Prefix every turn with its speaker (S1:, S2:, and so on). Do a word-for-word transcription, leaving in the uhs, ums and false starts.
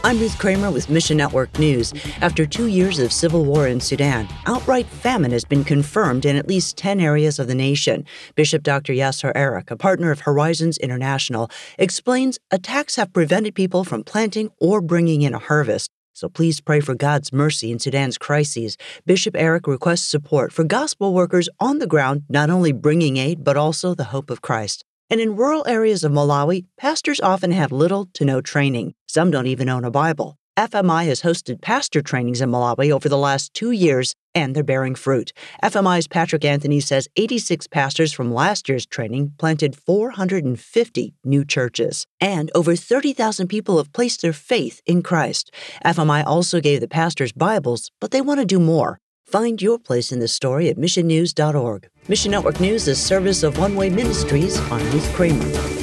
S1: I'm Ruth Kramer with Mission Network News. After two years of civil war in Sudan, outright famine has been confirmed in at least ten areas of the nation. Bishop Doctor Yasser Eric, a partner of Horizons International, explains attacks have prevented people from planting or bringing in a harvest. So please pray for God's mercy in Sudan's crises. Bishop Eric requests support for gospel workers on the ground, not only bringing aid, but also the hope of Christ. And in rural areas of Malawi, pastors often have little to no training. Some don't even own a Bible. F M I has hosted pastor trainings in Malawi over the last two years, and they're bearing fruit. F M I's Patrick Anthony says eighty-six pastors from last year's training planted four hundred fifty new churches. And over thirty thousand people have placed their faith in Christ. F M I also gave the pastors Bibles, but they want to do more. Find your place in the story at mission news dot org. Mission Network News is service of One Way Ministries. I'm Ruth Kramer.